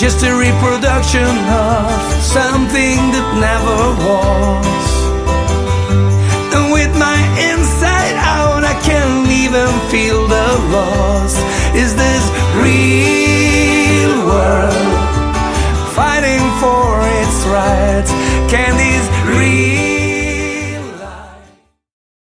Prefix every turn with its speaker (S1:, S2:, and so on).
S1: just a reproduction of something that never was. And with my inside out, I can't even feel the loss. Is this real world fighting for its rights? Can